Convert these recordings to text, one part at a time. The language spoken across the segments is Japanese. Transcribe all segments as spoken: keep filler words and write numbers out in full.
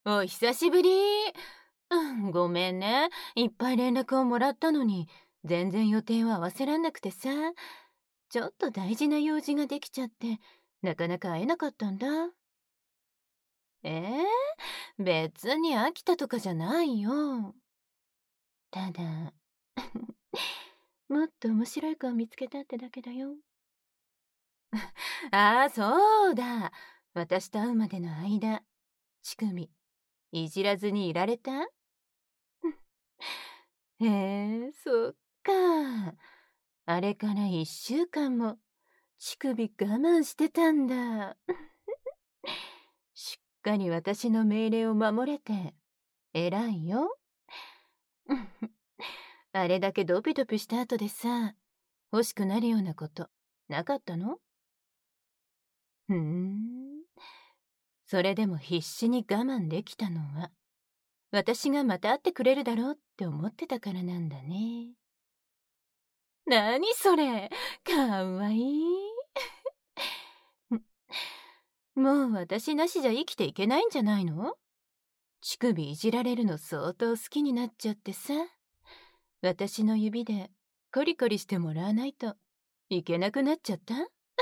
お久しぶり。うん、ごめんね。いっぱい連絡をもらったのに、全然予定を合わせらんなくてさ。ちょっと大事な用事ができちゃって、なかなか会えなかったんだ。えー、別に飽きたとかじゃないよ。ただ、もっと面白い子を見つけたってだけだよ。ああ、そうだ。私と会うまでの間、乳首、いじらずにいられた？へえ、そっか。あれから一週間も乳首我慢してたんだ。しっかり私の命令を守れて偉いよ。あれだけドピドピした後でさ、欲しくなるようなことなかったの？ふーん。それでも必死に我慢できたのは、私がまた会ってくれるだろうって思ってたからなんだね。なにそれ、かわいい。もう私なしじゃ生きていけないんじゃないの？乳首いじられるの相当好きになっちゃってさ。私の指でコリコリしてもらわないといけなくなっちゃった？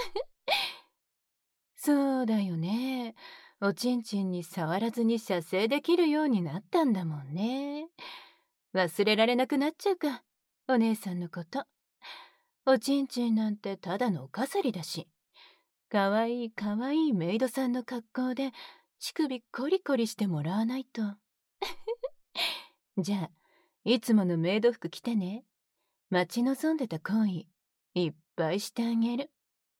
そうだよね。おちんちんに触らずに射精できるようになったんだもんね。忘れられなくなっちゃうか、お姉さんのこと。おちんちんなんてただのお飾りだし。かわいいかわいいメイドさんの格好で乳首コリコリしてもらわないと。じゃあ、いつものメイド服着てね。待ち望んでた行為、いっぱいしてあげる。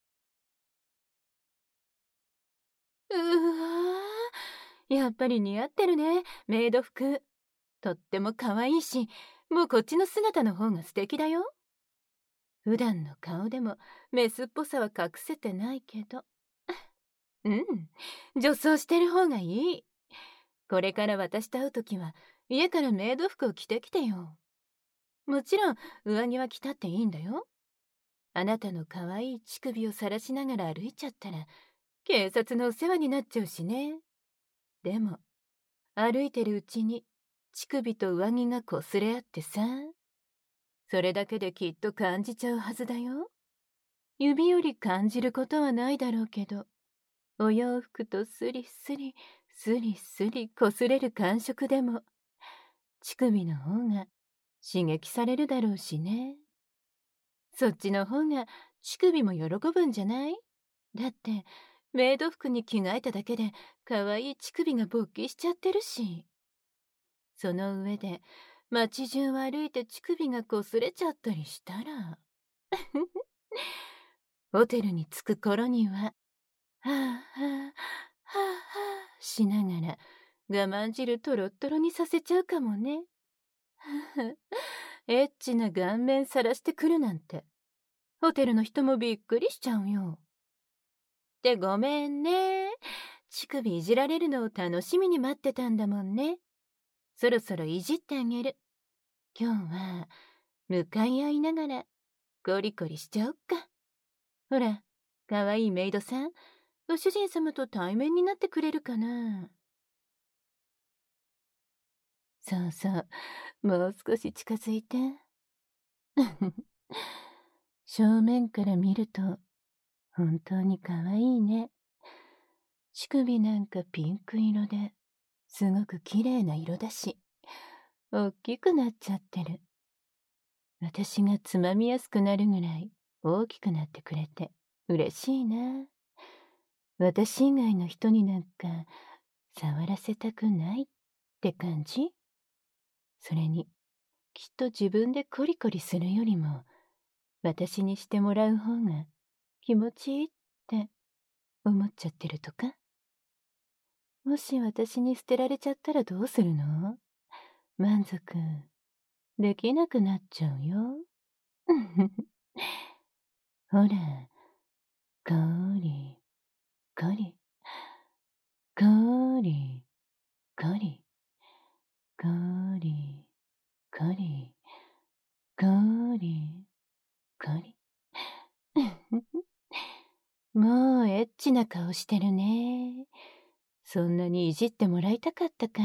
うわー、やっぱり似合ってるね、メイド服。とっても可愛いし、もうこっちの姿の方が素敵だよ。普段の顔でもメスっぽさは隠せてないけど。うん、女装してる方がいい。これから私と会うときは、家からメイド服を着てきてよ。もちろん、上着は着たっていいんだよ。あなたの可愛い乳首を晒しながら歩いちゃったら、警察のお世話になっちゃうしね。でも、歩いてるうちに、乳首と上着が擦れ合ってさ。それだけできっと感じちゃうはずだよ。指より感じることはないだろうけど、お洋服とスリスリ、スリスリ擦れる感触でも、乳首の方が刺激されるだろうしね。そっちの方が乳首も喜ぶんじゃない？だって、メイド服に着替えただけで可愛い乳首が勃起しちゃってるし。その上で、街中を歩いて乳首が擦れちゃったりしたら。ホテルに着く頃には、はぁはぁ、はぁはぁしながら我慢汁トロットロにさせちゃうかもね。エッチな顔面さらしてくるなんて、ホテルの人もびっくりしちゃうよ。ってごめんね。乳首いじられるのを楽しみに待ってたんだもんね。そろそろいじってあげる。今日は、向かい合いながら、コリコリしちゃおっか。ほら、かわいいメイドさん、ご主人様と対面になってくれるかな。そうそう、もう少し近づいて。正面から見ると、本当にかわいいね。乳首なんかピンク色で、すごく綺麗な色だし、おっきくなっちゃってる。私がつまみやすくなるぐらい大きくなってくれて嬉しいな。私以外の人になんか触らせたくないって感じ？それに、きっと自分でコリコリするよりも、私にしてもらう方が気持ちいいって思っちゃってるとか？もし私に捨てられちゃったらどうするの？満足できなくなっちゃうよ。ほら、こり、こり、こり、こり、こり、こり、こり、こり。もうエッチな顔してるね。 そんなにいじってもらいたかったか。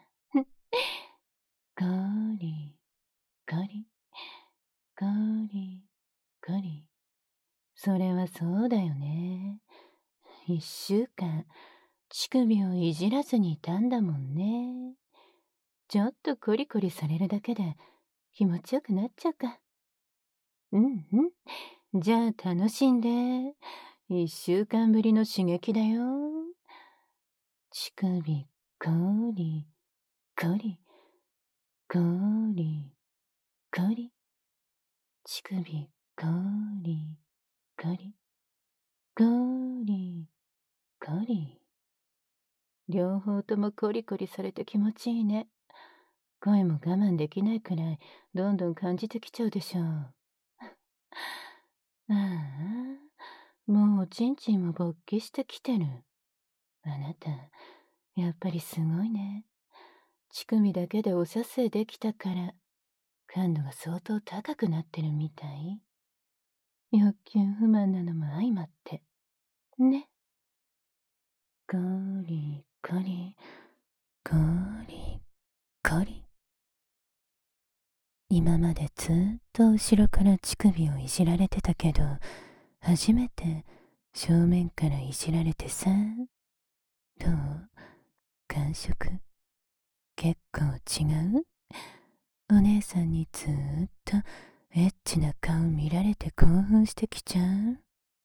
ゴリ、ゴリ、ゴリ、ゴリ。それはそうだよね。一週間、乳首をいじらずにいたんだもんね。ちょっとコリコリされるだけで気持ちよくなっちゃうか。うんうん。じゃあ楽しんで。一週間ぶりの刺激だよ。乳首、コリ、コリ、コリ、コリ。乳首、コリ、コリ、コリ、コリ。両方ともコリコリされて気持ちいいね。声も我慢できないくらいどんどん感じてきちゃうでしょう。ああ、もうおちんちんも勃起してきてる。あなた、やっぱりすごいね。乳首だけでお射精できたから、感度が相当高くなってるみたい。欲求不満なのも相まって。ね。ゴリゴリ、ゴリゴリ。今までずっと後ろから乳首をいじられてたけど、初めて正面からいじられてさ。どう？感触結構違う？お姉さんにずーっとエッチな顔見られて興奮してきちゃう？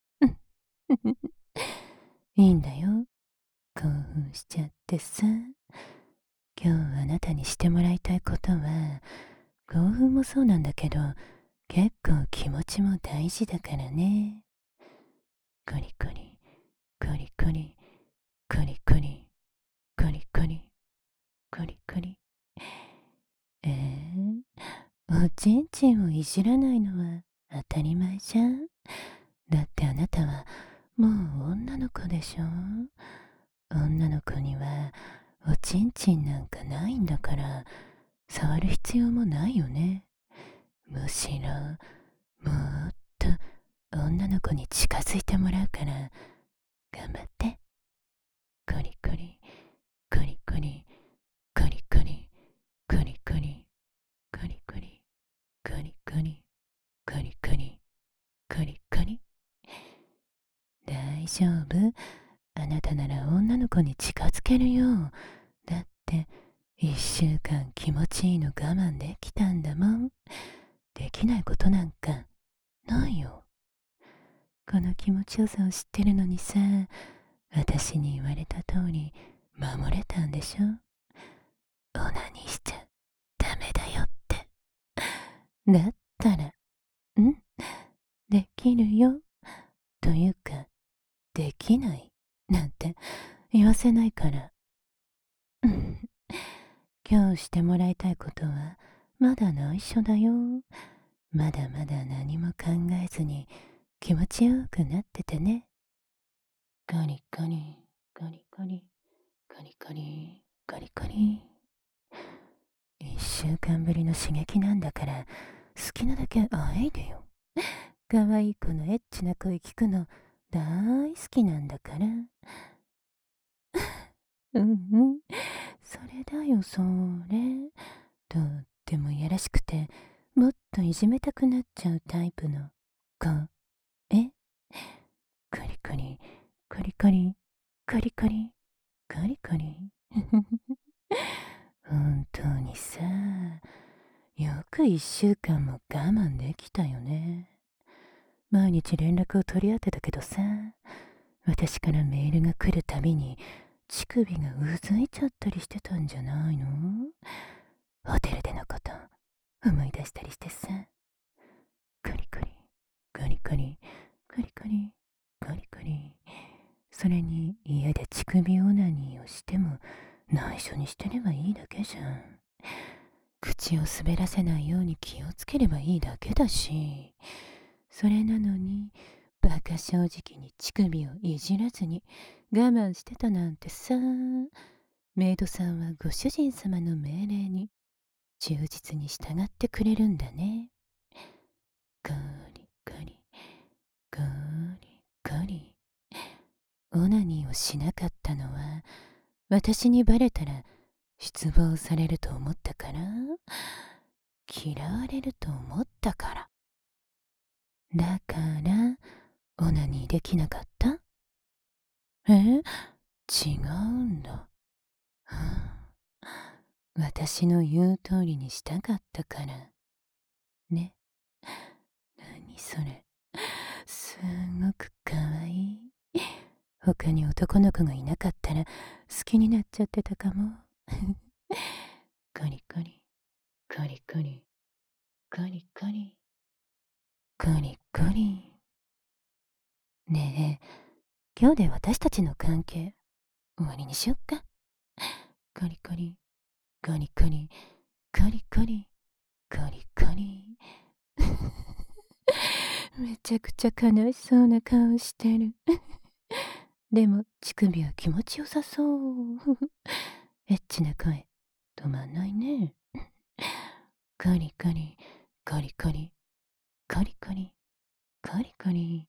いいんだよ。興奮しちゃってさ。今日あなたにしてもらいたいことは、興奮もそうなんだけど、結構気持ちも大事だからね。コリコリ、コリコリ、コリコリ、コリコリ、コリコリ。えー、おちんちんをいじらないのは当たり前じゃん。だってあなたはもう女の子でしょ。女の子にはおちんちんなんかないんだから、触る必要もないよね。むしろもっと女の子に近づいてもらうから頑張って。コリコリ、コリコリ、コリコリ、コリコリ、コリコリ、コリコリ、コリコリ、コリコリ。大丈夫。あなたなら女の子に近づけるよ。だって一週間気持ちいいの我慢できたんだもん。できないことなんかないよ。この気持ちよさを知ってるのにさ、私に言われた通り守れたんでしょ。オナニーしちゃダメだよって。だったら、んできるよ。というか、できないなんて言わせないから。今日してもらいたいことはまだ内緒だよ。まだまだ何も考えずに気持ちよくなっててね。コリコリ、コリコリ、コリコリ、コリコリ。一週間ぶりの刺激なんだから、好きなだけあえいでよ。可愛い子のエッチな声聞くの大好きなんだから。うんうん。それだよ、それ。とってもいやらしくて、もっといじめたくなっちゃうタイプの子。え？コリコリ、コリコリ、コリコリ、コリコリ。本当にさ、よく一週間も我慢できたよね。毎日連絡を取り合ってたけどさ、私からメールが来るたびに乳首がうずいちゃったりしてたんじゃないの？ホテルでのこと思い出したりしてさ。コリコリ、コリコリ、コリコリ、コリコリ。それに家で乳首オナニーをしても内緒にしてればいいだけじゃん。口を滑らせないように気をつければいいだけだし。それなのにバカ正直に乳首をいじらずに我慢してたなんてさ。メイドさんはご主人様の命令に忠実に従ってくれるんだね。ゴリゴリ、ゴリゴリ。オナニーをしなかったのは私にバレたら失望されると思ったから、嫌われると思ったから。だからオナニーできなかった？え？違うんだ。はあ、私の言う通りにしたかったから。ね。何それ。すごくかわいい。他に男の子がいなかったら好きになっちゃってたかも。コリコリ、コリコリ、コリコリ、コリコリ。ねえ、今日で私たちの関係終わりにしよっか。コリコリ、コリコリ、コリコリ、コリコリ。めちゃくちゃ悲しそうな顔してる。でも乳首は気持ちよさそう。エッチな声止まんないね。コリコリ、コリコリ、コリコリ、コリコリ。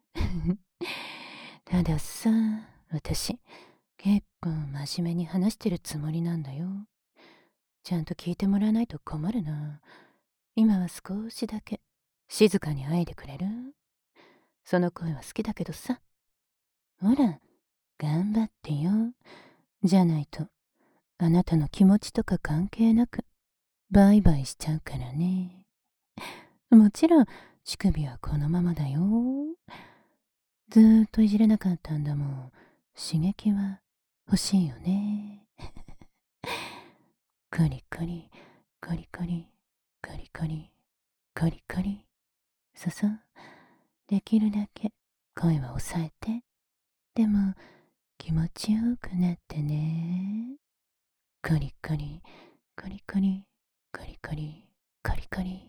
たださ、私結構真面目に話してるつもりなんだよ。ちゃんと聞いてもらわないと困るな。今は少しだけ静かにあいでくれる？その声は好きだけどさ。ほら、頑張ってよ。じゃないと、あなたの気持ちとか関係なく、バイバイしちゃうからね。もちろん、乳首はこのままだよ。ずーっといじれなかったんだもん。刺激は欲しいよね。コリコリ、コリコリ、コリコリ、コリコリ。そうそう。できるだけ声は抑えて。でも、気持ちよくなってね。コリコリ、コリコリ、コリコリ、コリコリ。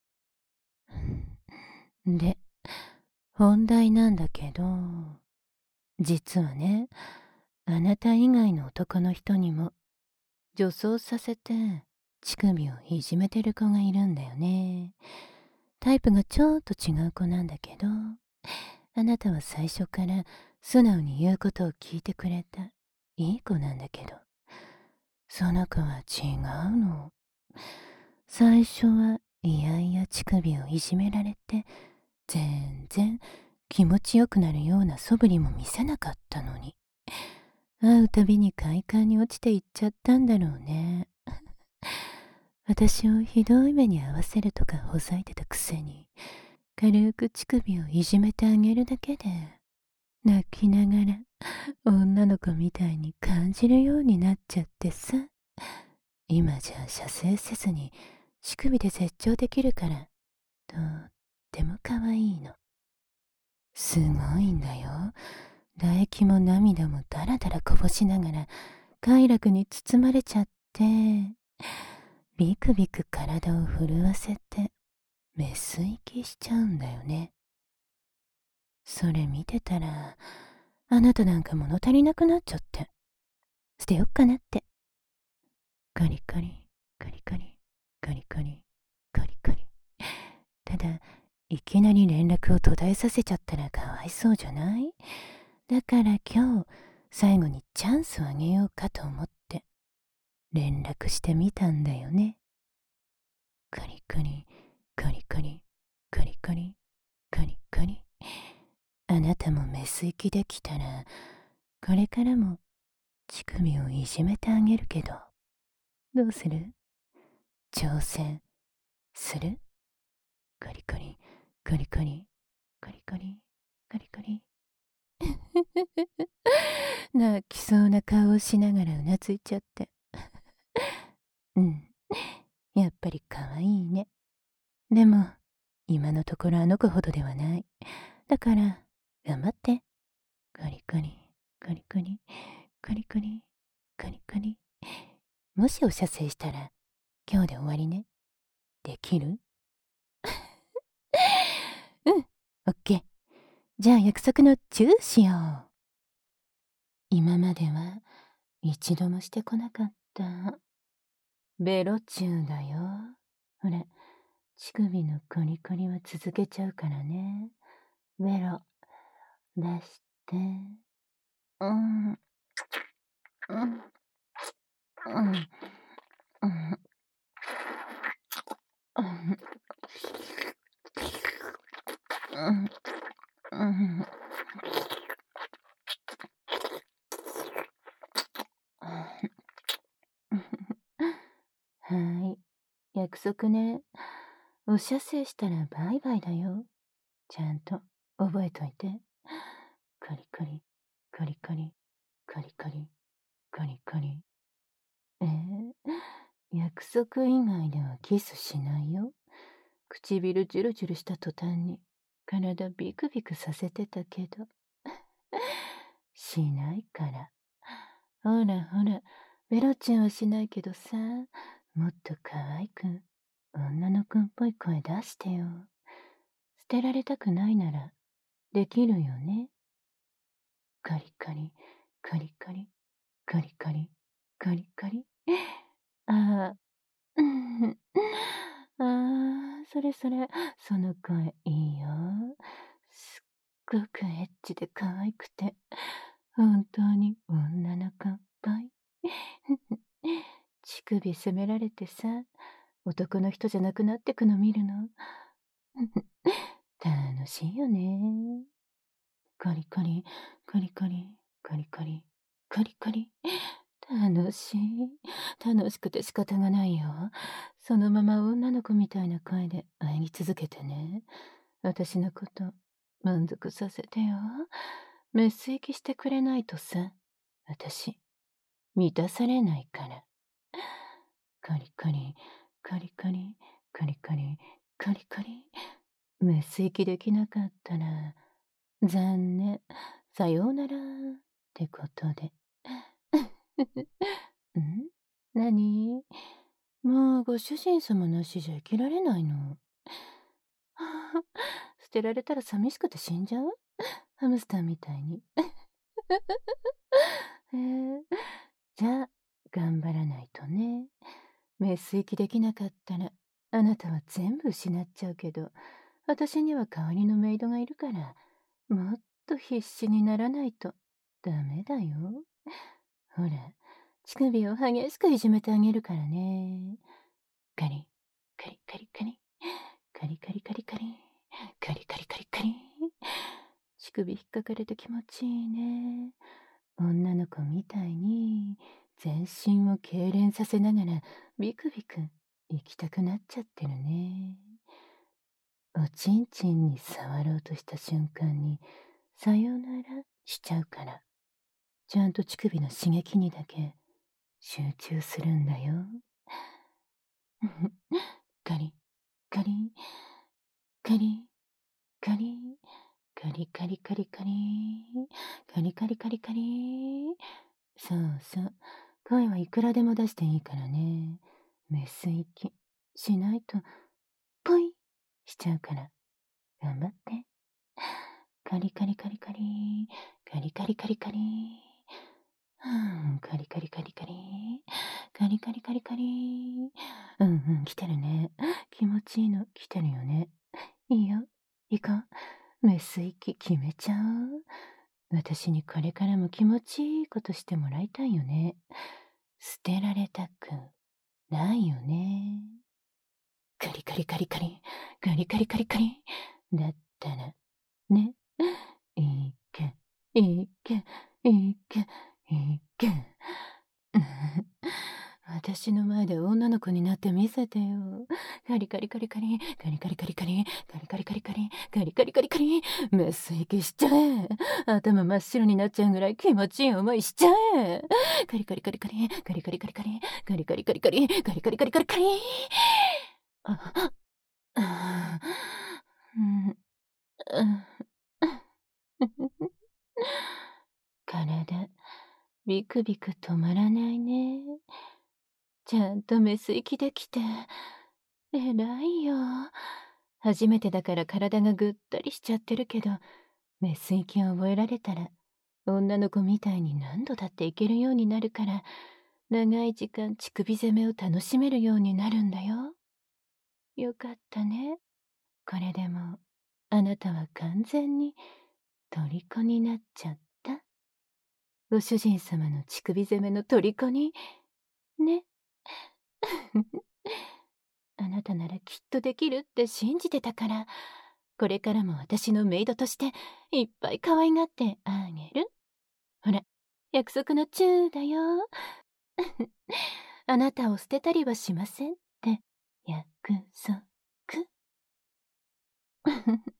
で、本題なんだけど、実はね、あなた以外の男の人にも女装させて乳首をいじめてる子がいるんだよね。タイプがちょっと違う子なんだけど、あなたは最初から素直に言うことを聞いてくれたいい子なんだけど、その子は違うの。最初はいやいや乳首をいじめられて、全然気持ちよくなるような素振りも見せなかったのに、会うたびに快感に落ちていっちゃったんだろうね。私をひどい目に遭わせるとかほざいてたくせに、軽く乳首をいじめてあげるだけで、泣きながら女の子みたいに感じるようになっちゃってさ。今じゃ射精せずに乳首で絶頂できるから、とっても可愛いの。すごいんだよ。唾液も涙もダラダラこぼしながら快楽に包まれちゃって、ビクビク体を震わせてメス息しちゃうんだよね。それ見てたら、あなたなんか物足りなくなっちゃって、捨てよっかなって。コリコリ、コリコリ、コリコリ、コリコリ。ただ、いきなり連絡を途絶えさせちゃったらかわいそうじゃない？だから今日、最後にチャンスをあげようかと思って、連絡してみたんだよね。コリコリ、コリコリ、コリコリ、コリコリ。あなたもメス息できたら、これからも乳首をいじめてあげるけど、どうする？挑戦する？コリコリ、コリコリ、コリコリ、コリコリ。泣きそうな顔をしながらうなずいちゃって。うん、やっぱり可愛いね。でも、今のところあの子ほどではない。だから、頑張って。コリコリ、コリコリ、コリコリ、コリコリ。もしお射精したら、今日で終わりね。できる？うん、オッケー。じゃあ約束のチューしよう。今までは一度もしてこなかった。ベロチューだよ。ほら、乳首のコリコリは続けちゃうからね。ベロ、出して。うん。 うん、うん、うん、うん、うん、うん。はーい。約束ね。お射精したらバイバイだよ。ちゃんと覚えといて。カリカリ、カリカリ、カリカリ、カリカリ。えー、約束以外ではキスしないよ。唇ジュルジュルした途端に体ビクビクさせてたけど。しないから。ほらほら、ベロちゃんはしないけどさ、もっと可愛く、女の子っぽい声出してよ。捨てられたくないなら、できるよね。カリカリ、カリカリ、カリカリ、カリカリ。ああ、うん。ああ、それそれ、その声いいよ。すっごくエッチで可愛くて、本当に女の子っぽい。乳首責められてさ、男の人じゃなくなってくの見るの。楽しいよね。カリカリ、カリカリ、カリカリ、カリカリ。楽しい。楽しくて仕方がないよ。そのまま女の子みたいな声で喘ぎ続けてね。私のこと満足させてよ。メス息してくれないとさ、私、満たされないから。カリカリ、カリカリ、カリカリ、カリカリ。メス息できなかったら、残念。さようなら。ってことで。ん何もうご主人様なしじゃ生きられないの。捨てられたら寂しくて死んじゃうハムスターみたいに。えー、じゃあ、頑張らないとね。メス息できなかったら、あなたは全部失っちゃうけど、私には代わりのメイドがいるから、もっと必死にならないとダメだよ。ほら、乳首を激しくいじめてあげるからね。カリ、カリカリカリ、カリカリカリカリ、カリカリカリカリ。乳首引っかかれて気持ちいいね。女の子みたいに全身を痙攣させながらビクビク行きたくなっちゃってるね。おちんちんに触ろうとした瞬間にさよならしちゃうから、ちゃんと乳首の刺激にだけ集中するんだよ。カリ、カリ、カリ、カリ、カリカリカリカリ、カリカリカリカリ。そうそう。声はいくらでも出していいからね。メス息しないと、ポイしちゃうから。頑張って。カリカリカリカリ、カリカリカリカリ。カリカリカリカリ、カリカリカリカリ。うんうん、来てるね。気持ちいいの来てるよね。いいよ。行こう。メス息決めちゃう。私にこれからも気持ちいいことしてもらいたいよね。捨てられたくないよね。カリカリカリカリ、カリカリカリカリ。だったら、ね。いいけ、いいけ、いいけ、いいけ。私の前で女の子になってみせてよ。カリカリカリカリ、カリカリカリカリ、カリカリカリカリ、カリカリカリカリ。メス息しちゃえ。頭真っ白になっちゃうぐらい気持ちいい思いしちゃえ。カリカリカリカリ、カリカリカリカリ、カリカリカリカリ、カリカリカリカリカリ。あ、あ、うん、うん。体、ビクビク止まらないね。ちゃんとメス息できて、偉いよ。初めてだから体がぐったりしちゃってるけど、メス息を覚えられたら、女の子みたいに何度だっていけるようになるから、長い時間乳首攻めを楽しめるようになるんだよ。よかったね。これでも、あなたは完全に虜になっちゃった。 ご主人様の乳首攻めの虜に、ね。あなたならきっとできるって信じてたから、これからも私のメイドとしていっぱい可愛がってあげる。ほら、約束のチューだよ。あなたを捨てたりはしませんって約束。